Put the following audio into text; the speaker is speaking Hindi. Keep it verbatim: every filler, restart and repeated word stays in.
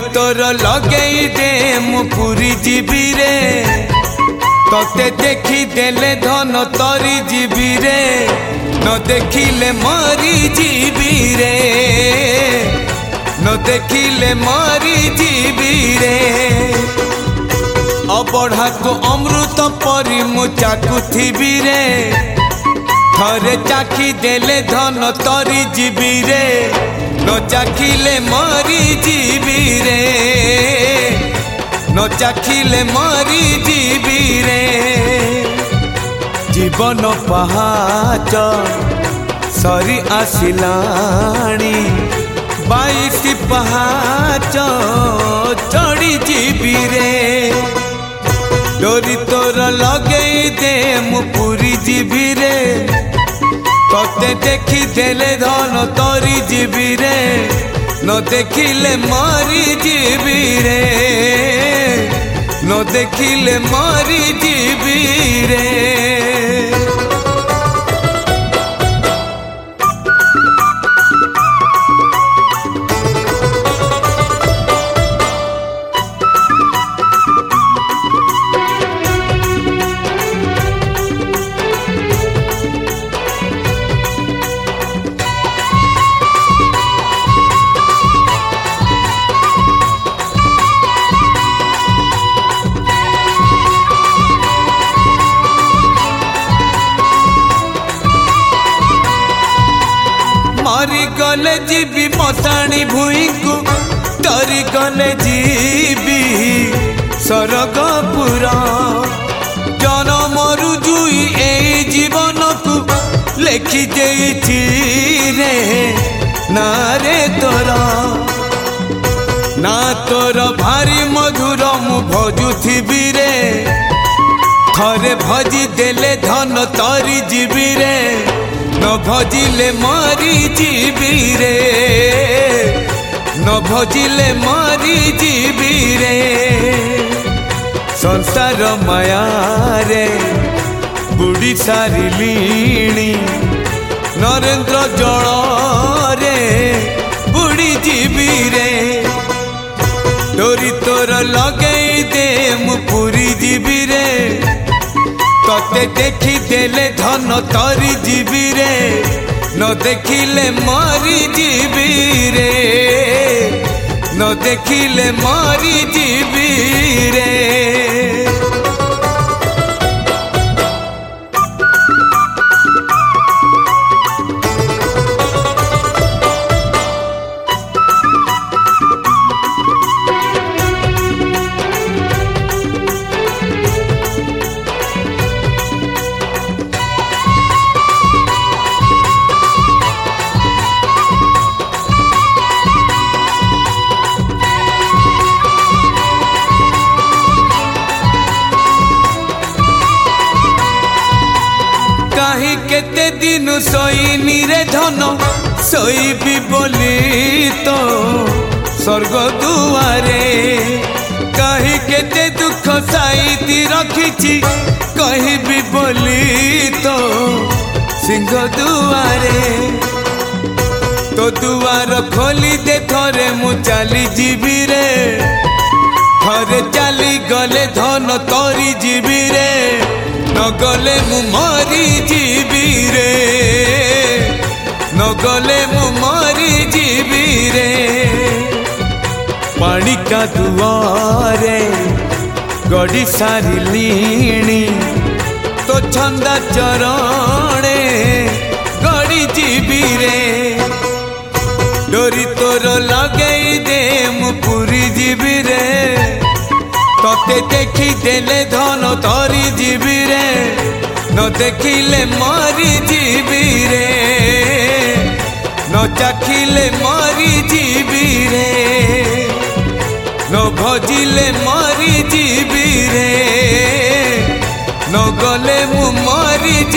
तोर लगेई दे मु पुरी जीवी रे तोते देखी देले धन तरी जीवी रे न देखिले मरी जीवी रे न देखिले मरी जीवी रे अबढ़ा को अमृत परी मु चाकुथिबी रे थरे चाखी देले धन तरी जीवी रे न चाखिले मरी जीवी रे न चाखिले मरी जीवी रे जीवन पहाच सरी आसिलाणी बाईस पहाच चढ़ी जीवी रे डोरी तोर लगेई दे मु पुरी जीवी रे तोते देखी देले धन तरी जीवी रे न देखिले मरी जीवी रे न देखिले मरी जीवी रे मरी गले जीवी मताणी भूई को तरी गले जीवी सरगपुर जनम रुजुई ए जीवन को लेखी देइछि रे ना रे तोर ना तोर भारी मधुर मु भजुथिबी रे थरे भजी देले धन तरी जीवी रे न भजिले मरी जीवी रे न भजिले मरी जीवी रे संसार माया रे बुढ़ी सारिलीणी नरेंद्र जल रे बुढ़ी जीवी रे डोरी तोर लगेई दे मु पुरी जीवी रे तोते देखी देले धन तरी जीवी रे न देखिले मरी जीवी रे न देखिले मरी जीवी रे कहीं केते दिन सोईनी रे धन सोईबी बोली तो स्वर्ग दुआरे कहीं केते दुख साईती रखिछि कहीं भी बोली तो सिंह दुआरे तो दुआर खोली दे थरे मु चली जीवी रे थरे चली गले धन तरी जीवी रे न गले मु मरी जीवी रे न गले मु मरी जीवी रे पानी का दुआरे गड़ी सारिलीणी तो छंदा चरणे गड़ी जीवी रे डोरी तोर लगेई दे मु पुरी जीवी रे तोते देखी देले धन तरी जीवी रे न देखिले मरी जीवी रे न चाखिले मरी जीवी रे न भजिले मरी जीवी रे न गले मु मरी